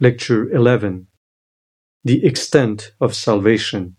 Lecture 11. The Extent of Salvation.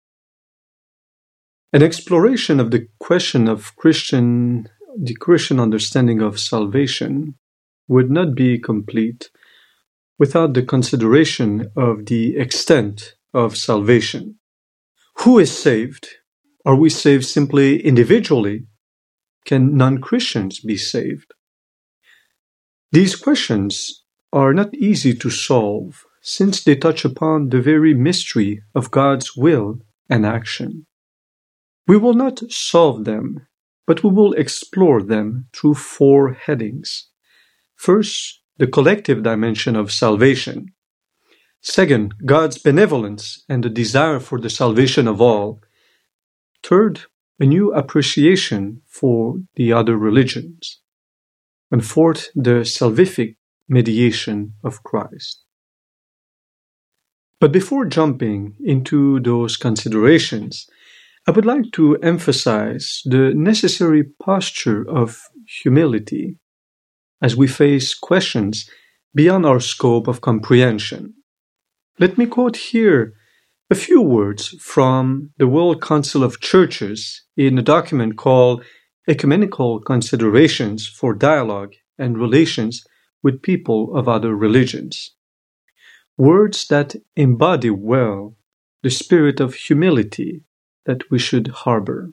An exploration of the question of the Christian understanding of salvation would not be complete without the consideration of the extent of salvation. Who is saved? Are we saved simply individually? Can non-Christians be saved? These questions are not easy to solve since they touch upon the very mystery of God's will and action. We will not solve them, but we will explore them through 4 headings. First, the collective dimension of salvation. Second, God's benevolence and the desire for the salvation of all. Third, a new appreciation for the other religions. And fourth, the salvific mediation of Christ. But before jumping into those considerations, I would like to emphasize the necessary posture of humility as we face questions beyond our scope of comprehension. Let me quote here a few words from the World Council of Churches in a document called Ecumenical Considerations for Dialogue and Relations with People of Other Religions. Words that embody well the spirit of humility that we should harbor.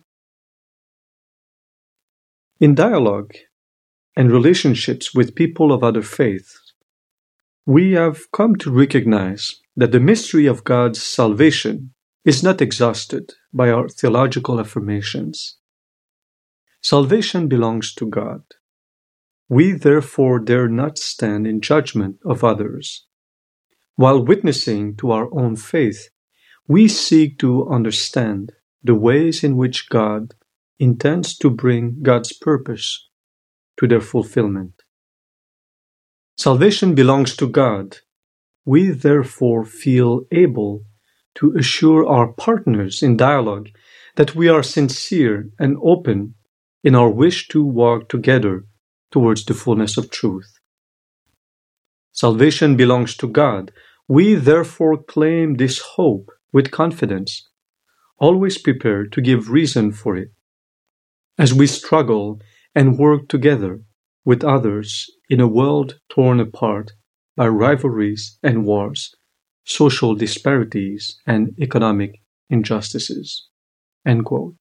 In dialogue and relationships with people of other faiths, we have come to recognize that the mystery of God's salvation is not exhausted by our theological affirmations. Salvation belongs to God. We therefore dare not stand in judgment of others. While witnessing to our own faith, we seek to understand the ways in which God intends to bring God's purpose to their fulfillment. Salvation belongs to God. We therefore feel able to assure our partners in dialogue that we are sincere and open in our wish to walk together towards the fullness of truth. Salvation belongs to God. We therefore claim this hope with confidence, always prepared to give reason for it, as we struggle and work together with others in a world torn apart by rivalries and wars, social disparities, and economic injustices. End quote.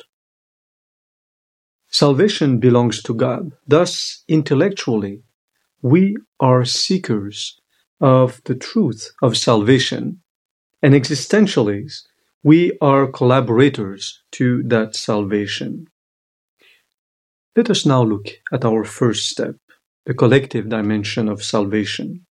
Salvation belongs to God. Thus, intellectually, we are seekers of the truth of salvation, and existentially, we are collaborators to that salvation. Let us now look at our first step, the collective dimension of salvation.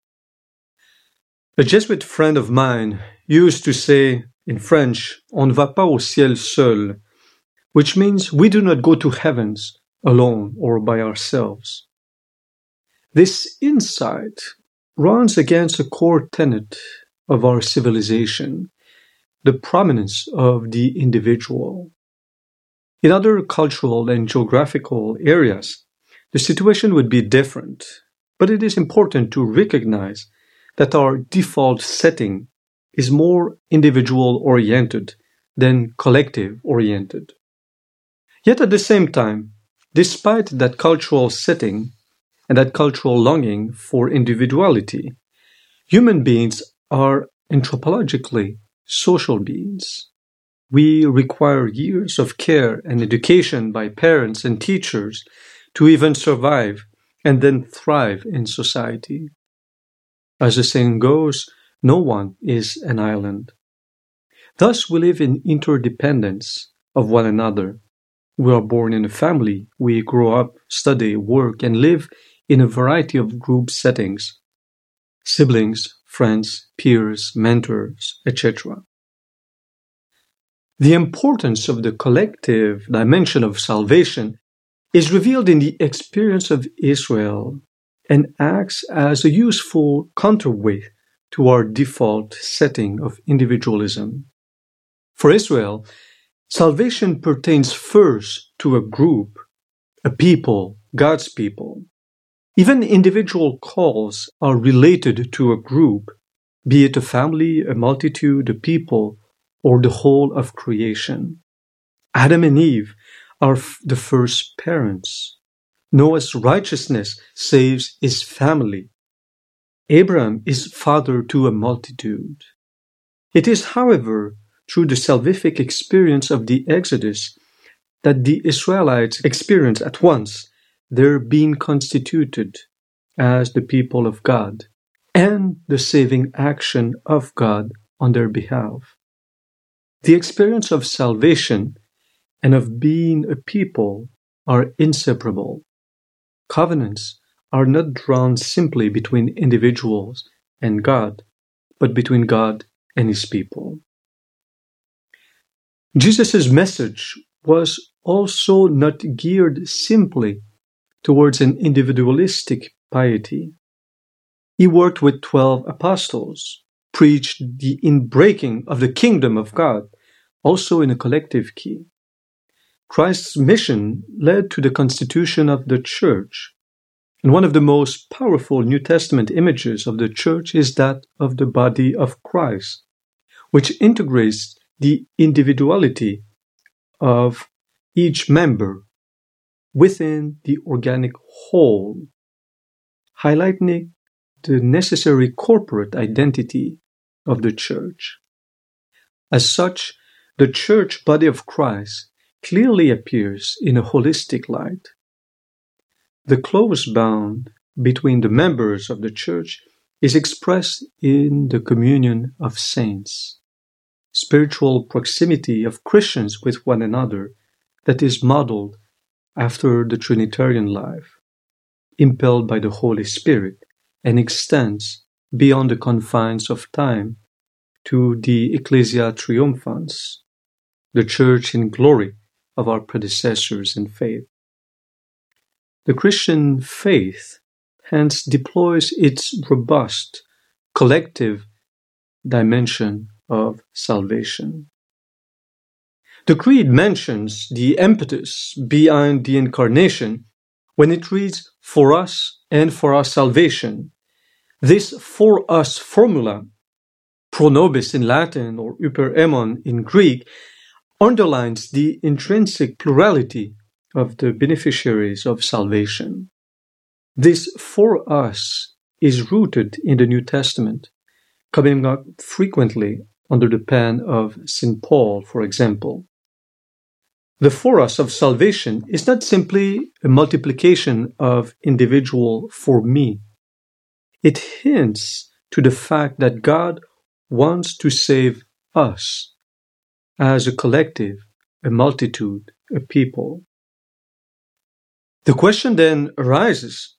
A Jesuit friend of mine used to say in French, "On ne va pas au ciel seul," which means we do not go to heavens alone or by ourselves. This insight runs against a core tenet of our civilization, the prominence of the individual. In other cultural and geographical areas, the situation would be different, but it is important to recognize that our default setting is more individual-oriented than collective-oriented. Yet at the same time, despite that cultural setting and that cultural longing for individuality, human beings are anthropologically social beings. We require years of care and education by parents and teachers to even survive and then thrive in society. As the saying goes, no one is an island. Thus, we live in interdependence of one another. We are born in a family. We grow up, study, work, and live in a variety of group settings: siblings, friends, peers, mentors, etc. The importance of the collective dimension of salvation is revealed in the experience of Israel and acts as a useful counterweight to our default setting of individualism. For Israel, salvation pertains first to a group, a people, God's people. Even individual calls are related to a group, be it a family, a multitude, a people, or the whole of creation. Adam and Eve are the first parents. Noah's righteousness saves his family. Abraham is father to a multitude. It is, however, through the salvific experience of the Exodus that the Israelites experience at once their being constituted as the people of God and the saving action of God on their behalf. The experience of salvation and of being a people are inseparable. Covenants are not drawn simply between individuals and God, but between God and his people. Jesus' message was also not geared simply towards an individualistic piety. He worked with 12 apostles, preached the inbreaking of the kingdom of God, also in a collective key. Christ's mission led to the constitution of the church. And one of the most powerful New Testament images of the church is that of the body of Christ, which integrates the individuality of each member within the organic whole, highlighting the necessary corporate identity of the church. As such, the church body of Christ clearly appears in a holistic light. The close bond between the members of the church is expressed in the communion of saints, spiritual proximity of Christians with one another that is modeled after the Trinitarian life, impelled by the Holy Spirit, and extends beyond the confines of time to the Ecclesia Triumphans, the church in glory of our predecessors in faith. The Christian faith hence deploys its robust, collective dimension of salvation. The Creed mentions the impetus behind the Incarnation when it reads, "For us and for our salvation." This "for us" formula, pro nobis in Latin or hyper aemon in Greek, underlines the intrinsic plurality of the beneficiaries of salvation. This "for us" is rooted in the New Testament, coming up frequently under the pen of St. Paul, for example. The "for us" of salvation is not simply a multiplication of individual "for me." It hints to the fact that God wants to save us as a collective, a multitude, a people. The question then arises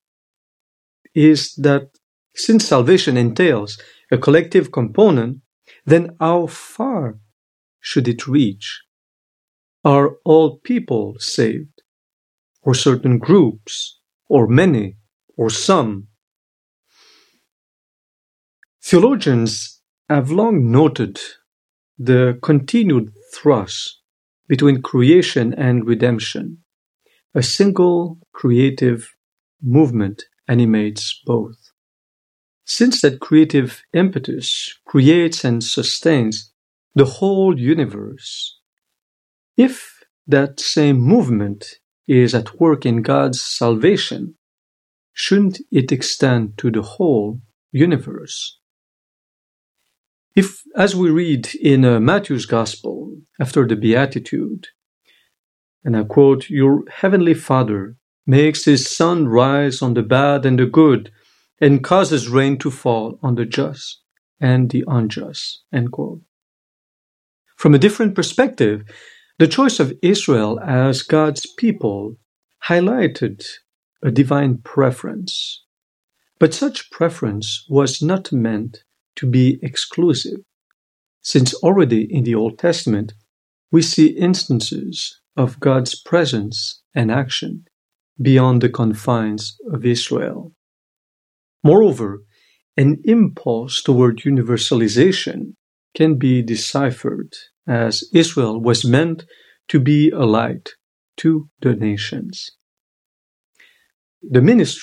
is that since salvation entails a collective component, then how far should it reach? Are all people saved? Or certain groups? Or many? Or some? Theologians have long noted the continued thrust between creation and redemption. A single creative movement animates both. Since that creative impetus creates and sustains the whole universe, if that same movement is at work in God's salvation, shouldn't it extend to the whole universe? If, as we read in Matthew's Gospel, after the Beatitude, and I quote, "Your heavenly Father makes his sun rise on the bad and the good, and causes rain to fall on the just and the unjust," end quote. From a different perspective, the choice of Israel as God's people highlighted a divine preference. But such preference was not meant to be exclusive, since already in the Old Testament we see instances of God's presence and action beyond the confines of Israel. Moreover, an impulse toward universalization can be deciphered as Israel was meant to be a light to the nations. The ministry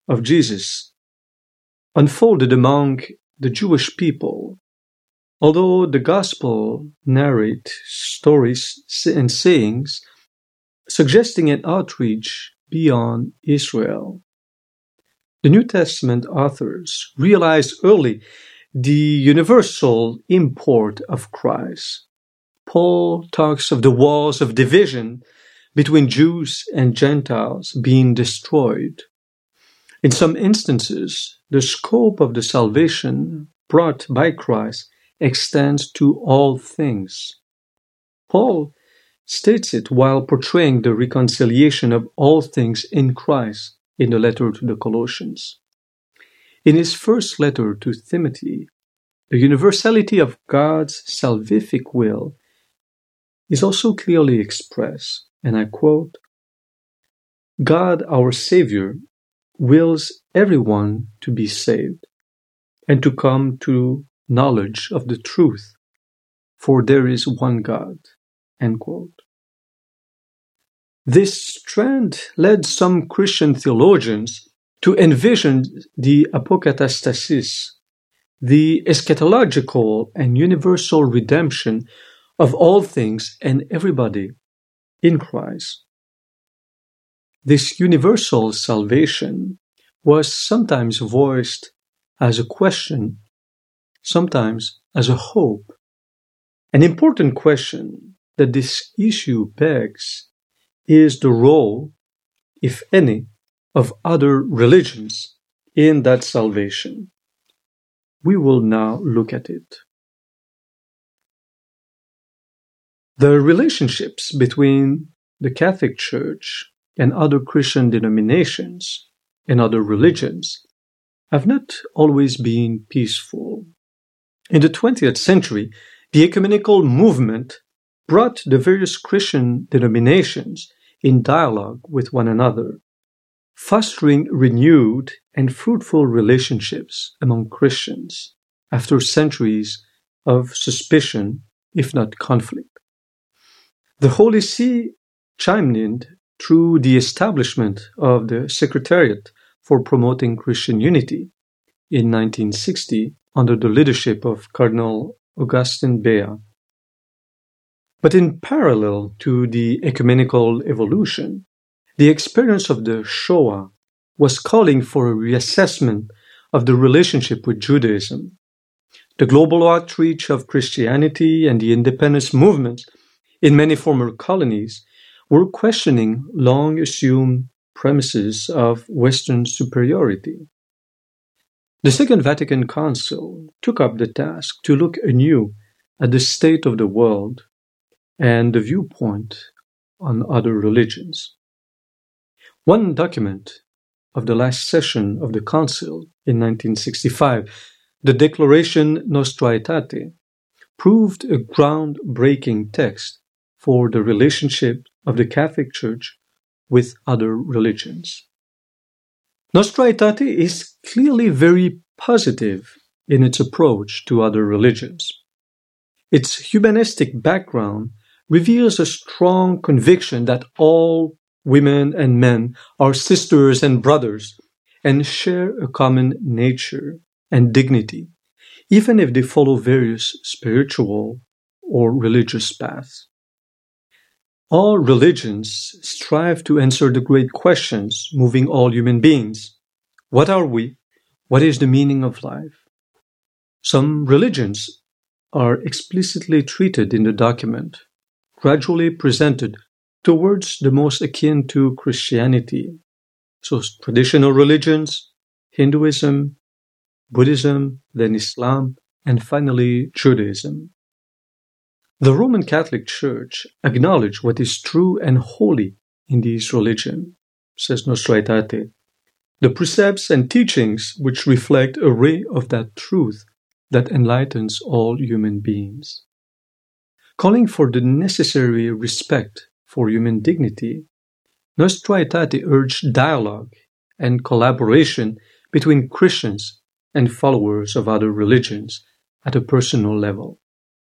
of Jesus unfolded among the Jewish people, although the Gospel narrate stories and sayings suggesting an outreach beyond Israel. The New Testament authors realized early the universal import of Christ. Paul talks of the walls of division between Jews and Gentiles being destroyed. In some instances, the scope of the salvation brought by Christ extends to all things. Paul states it while portraying the reconciliation of all things in Christ in the letter to the Colossians. In his first letter to Timothy, the universality of God's salvific will is also clearly expressed, and I quote, "God, our Savior, wills everyone to be saved and to come to knowledge of the truth, for there is one God." End quote. This trend led some Christian theologians to envision the apokatastasis, the eschatological and universal redemption of all things and everybody in Christ. This universal salvation was sometimes voiced as a question, sometimes as a hope. An important question that this issue begs is the role, if any, of other religions in that salvation. We will now look at it. The relationships between the Catholic Church and other Christian denominations and other religions have not always been peaceful. In the 20th century, the ecumenical movement brought the various Christian denominations in dialogue with one another, fostering renewed and fruitful relationships among Christians after centuries of suspicion, if not conflict. The Holy See chimed in through the establishment of the Secretariat for Promoting Christian Unity in 1960 under the leadership of Cardinal Augustin Bea. But in parallel to the ecumenical evolution, the experience of the Shoah was calling for a reassessment of the relationship with Judaism. The global outreach of Christianity and the independence movements in many former colonies were questioning long-assumed premises of Western superiority. The Second Vatican Council took up the task to look anew at the state of the world and the viewpoint on other religions. One document of the last session of the Council in 1965, the Declaration Nostra Aetate, proved a groundbreaking text for the relationship of the Catholic Church with other religions. Nostra Aetate is clearly very positive in its approach to other religions. Its humanistic background reveals a strong conviction that all women and men are sisters and brothers and share a common nature and dignity, even if they follow various spiritual or religious paths. All religions strive to answer the great questions moving all human beings. What are we? What is the meaning of life? Some religions are explicitly treated in the document, gradually presented towards the most akin to Christianity. So traditional religions, Hinduism, Buddhism, then Islam, and finally Judaism. The Roman Catholic Church acknowledged what is true and holy in these religions, says Nostra Aetate, the precepts and teachings which reflect a ray of that truth that enlightens all human beings. Calling for the necessary respect for human dignity, Nostra Aetate urged dialogue and collaboration between Christians and followers of other religions at a personal level.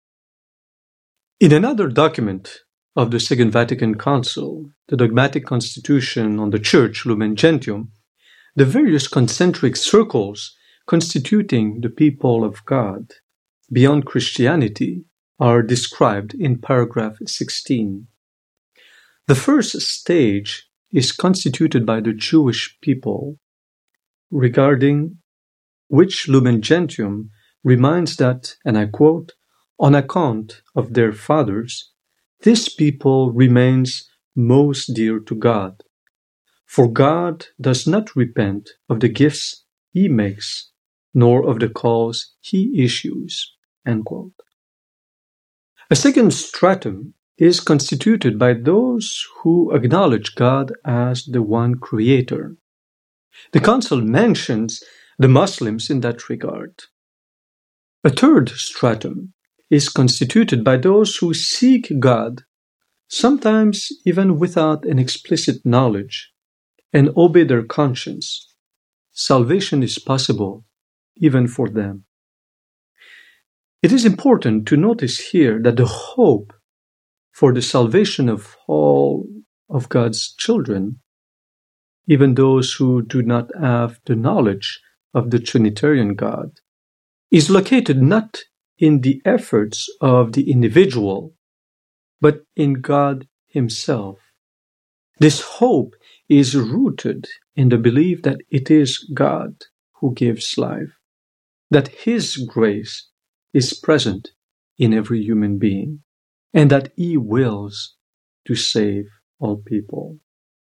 In another document of the Second Vatican Council, the Dogmatic Constitution on the Church, Lumen Gentium, the various concentric circles constituting the people of God beyond Christianity are described in paragraph 16. The first stage is constituted by the Jewish people, regarding which Lumen Gentium reminds that, and I quote, "On account of their fathers, this people remains most dear to God. For God does not repent of the gifts he makes, nor of the calls he issues." End quote. A second stratum is constituted by those who acknowledge God as the one creator. The Council mentions the Muslims in that regard. A third stratum is constituted by those who seek God, sometimes even without an explicit knowledge, and obey their conscience. Salvation is possible even for them. It is important to notice here that the hope for the salvation of all of God's children, even those who do not have the knowledge of the Trinitarian God, is located not in the efforts of the individual, but in God Himself. This hope is rooted in the belief that it is God who gives life, that His grace is present in every human being, and that He wills to save all people.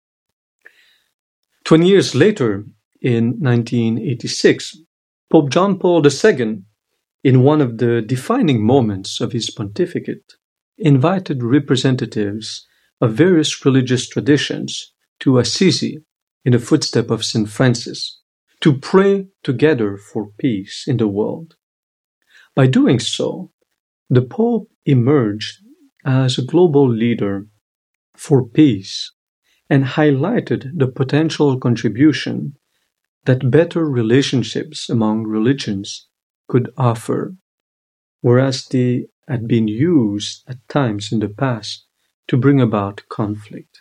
20 years later, in 1986, Pope John Paul II, in one of the defining moments of his pontificate, invited representatives of various religious traditions to Assisi, in the footsteps of St. Francis, to pray together for peace in the world. By doing so, the Pope emerged as a global leader for peace and highlighted the potential contribution that better relationships among religions could offer, whereas they had been used at times in the past to bring about conflict.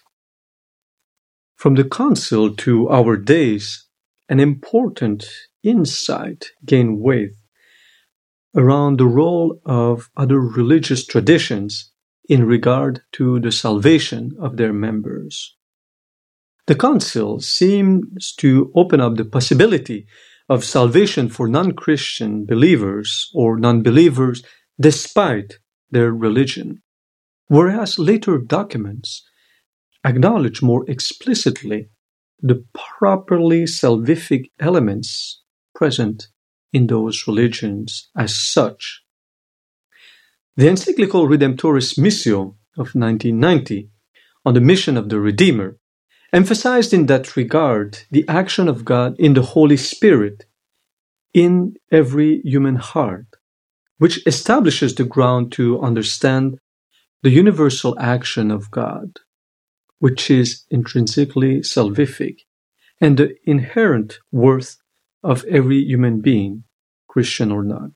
From the Council to our days, an important insight gained weight around the role of other religious traditions in regard to the salvation of their members. The Council seems to open up the possibility of salvation for non-Christian believers or non-believers despite their religion, whereas later documents acknowledge more explicitly the properly salvific elements present in those religions as such. The encyclical Redemptoris Missio of 1990 on the mission of the Redeemer emphasized in that regard the action of God in the Holy Spirit in every human heart, which establishes the ground to understand the universal action of God, which is intrinsically salvific, and the inherent worth of every human being, Christian or not.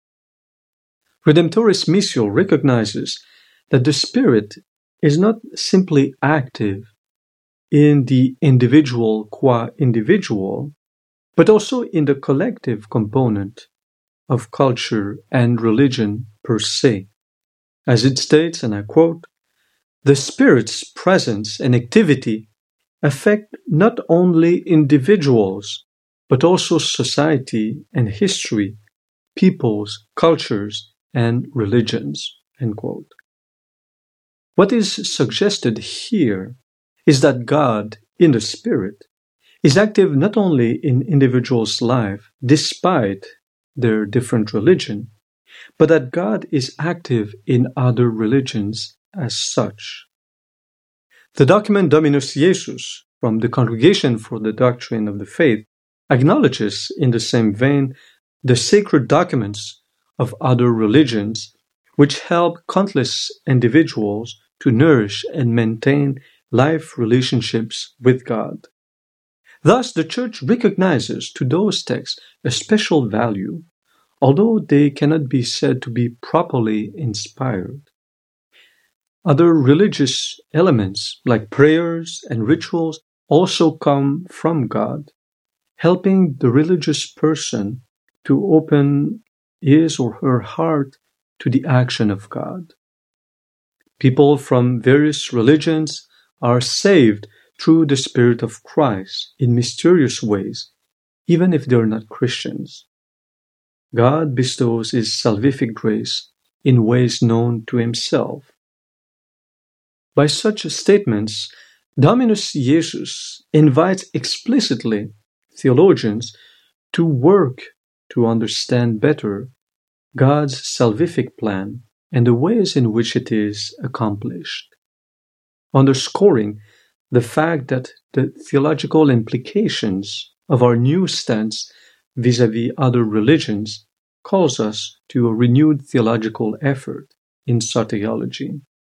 Redemptoris Missio recognizes that the Spirit is not simply active in the individual qua individual, but also in the collective component of culture and religion per se. As it states, and I quote, "The Spirit's presence and activity affect not only individuals, but also society and history, peoples, cultures, and religions." End quote. What is suggested here is that God, in the Spirit, is active not only in individuals' life, despite their different religion, but that God is active in other religions as such. The document Dominus Iesus from the Congregation for the Doctrine of the Faith acknowledges in the same vein the sacred documents of other religions which help countless individuals to nourish and maintain life relationships with God. Thus, the Church recognizes to those texts a special value, although they cannot be said to be properly inspired. Other religious elements, like prayers and rituals, also come from God, helping the religious person to open his or her heart to the action of God. People from various religions are saved through the Spirit of Christ in mysterious ways, even if they're not Christians. God bestows His salvific grace in ways known to Himself. By such statements, Dominus Iesus invites explicitly theologians to work to understand better God's salvific plan and the ways in which it is accomplished, underscoring the fact that the theological implications of our new stance vis-à-vis other religions calls us to a renewed theological effort in soteriology.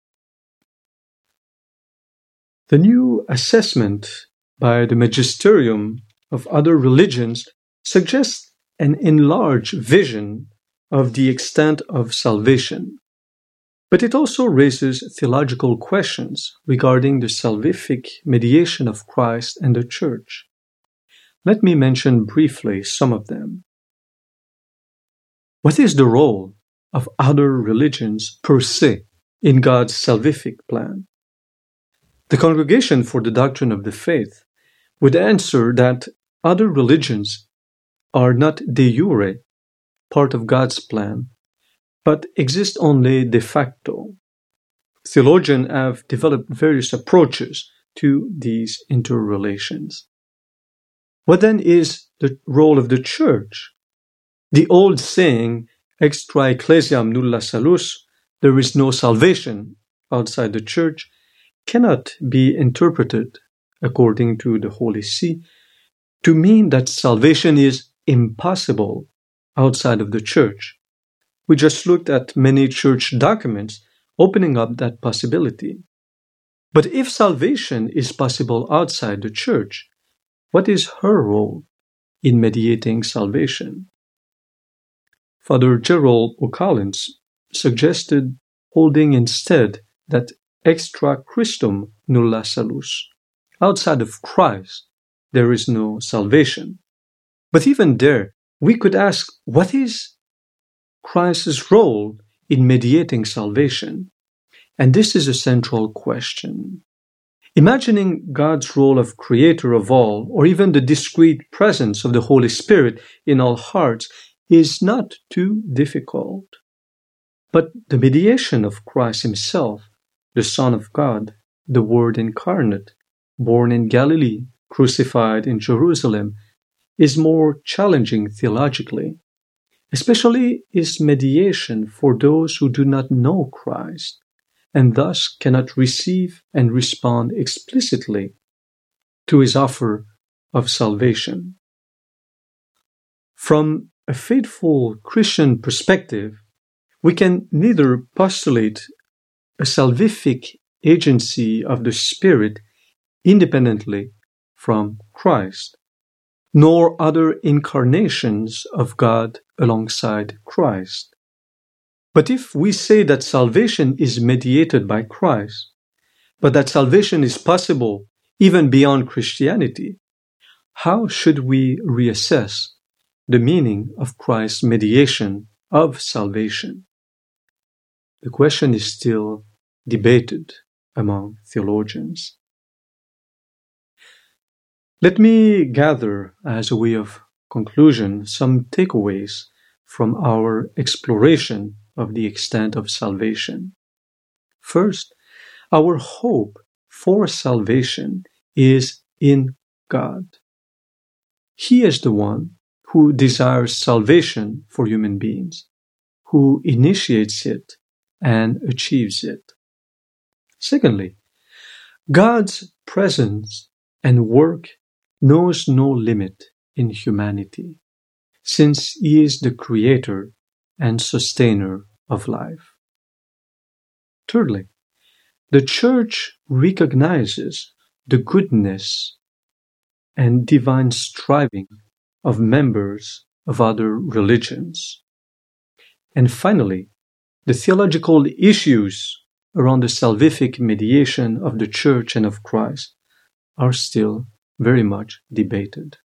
The new assessment by the magisterium of other religions suggests an enlarged vision of the extent of salvation, but it also raises theological questions regarding the salvific mediation of Christ and the Church. Let me mention briefly some of them. What is the role of other religions per se in God's salvific plan? The Congregation for the Doctrine of the Faith would answer that other religions are not de jure part of God's plan, but exist only de facto. Theologians have developed various approaches to these interrelations. What then is the role of the Church? The old saying, extra ecclesiam nulla salus, there is no salvation outside the Church, cannot be interpreted, according to the Holy See, to mean that salvation is impossible outside of the Church. We just looked at many church documents opening up that possibility. But if salvation is possible outside the Church, what is her role in mediating salvation? Father Gerald O'Collins suggested holding instead that extra Christum nulla salus. Outside of Christ, there is no salvation. But even there, we could ask, what is Christ's role in mediating salvation? And this is a central question. Imagining God's role of creator of all, or even the discrete presence of the Holy Spirit in all hearts, is not too difficult. But the mediation of Christ Himself, the Son of God, the Word incarnate, born in Galilee, crucified in Jerusalem, is more challenging theologically, especially His mediation for those who do not know Christ, and thus cannot receive and respond explicitly to His offer of salvation. From a faithful Christian perspective, we can neither postulate a salvific agency of the Spirit independently from Christ, nor other incarnations of God alongside Christ. But if we say that salvation is mediated by Christ, but that salvation is possible even beyond Christianity, how should we reassess the meaning of Christ's mediation of salvation? The question is still debated among theologians. Let me gather, as a way of conclusion, some takeaways from our exploration of the extent of salvation. First, our hope for salvation is in God. He is the one who desires salvation for human beings, who initiates it and achieves it. Secondly, God's presence and work knows no limit in humanity, since He is the creator and sustainer of life. Thirdly, the Church recognizes the goodness and divine striving of members of other religions. And finally, the theological issues around the salvific mediation of the Church and of Christ are still very much debated.